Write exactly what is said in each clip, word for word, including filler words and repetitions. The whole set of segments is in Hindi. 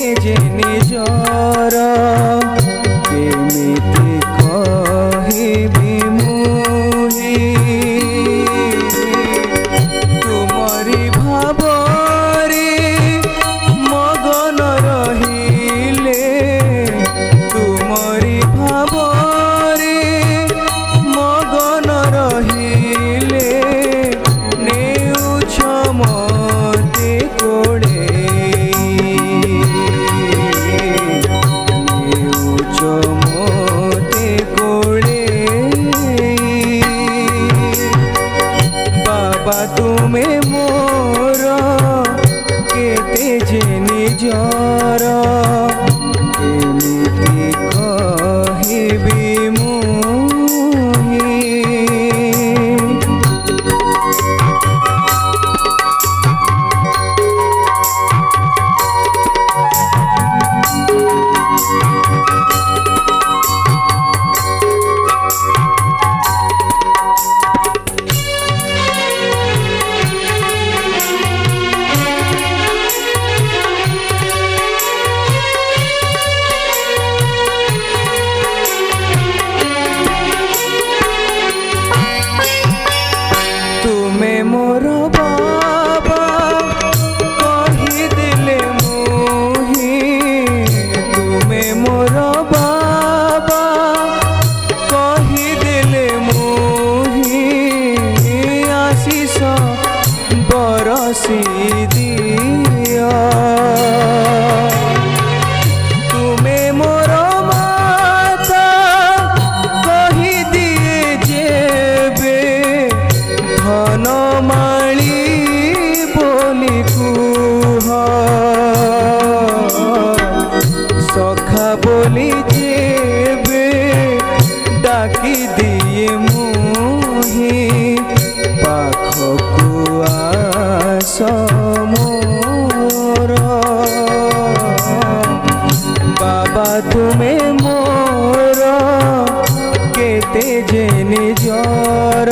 जे निजर केमिति कहिबि मुहि तुमरी भावरे मगन रहिले तुमरी भावरे मगन रहिले नेउछ मते कोड़े नेउछ मते कोड़े बाबा तुमे मोर केते जे निजर एमिति कहिबि मुहि तुमे मोर बाबा कहिदेले मुहि तुमे मोर बाबा कहिदेले मुहि आशीष बरसी दिया तुमे मोर माता कहि दिए जेबे धन माली बोली कुह सखा बोली जेबे डाकी दिए मुहि पाखकु आस मोर बाबा तुमे मोर केते जे निजर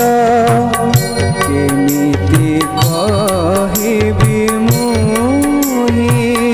केमिति कहिबि मुहि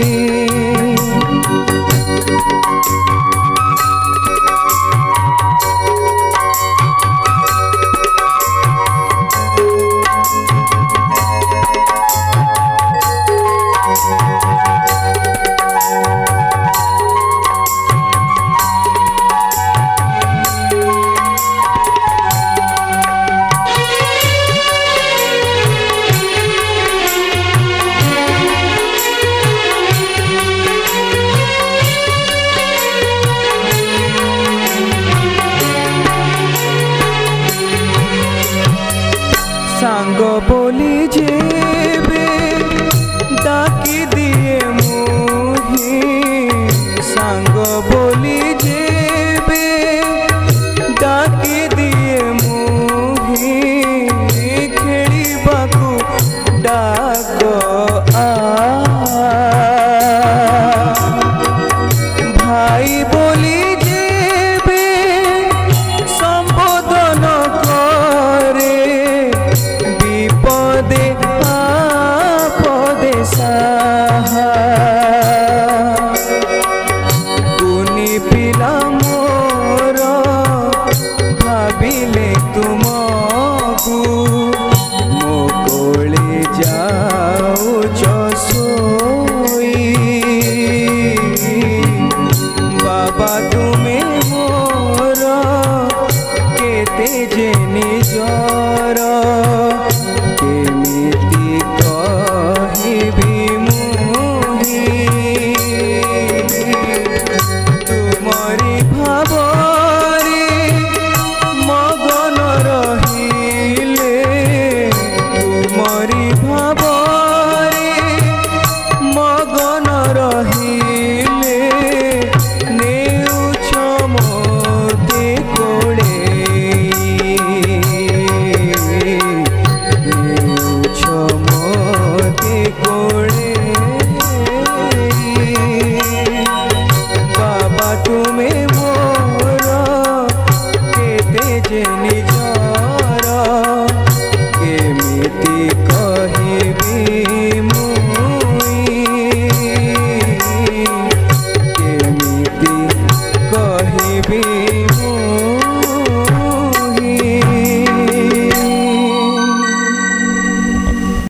सांग बोली जेबे डाकी दिए मुहि सांग बोली जेबे डाकी दिए मुहि खेलिबाकु डाक आ भाई बोली जेबे संबोधन करे विपदे आपदे सा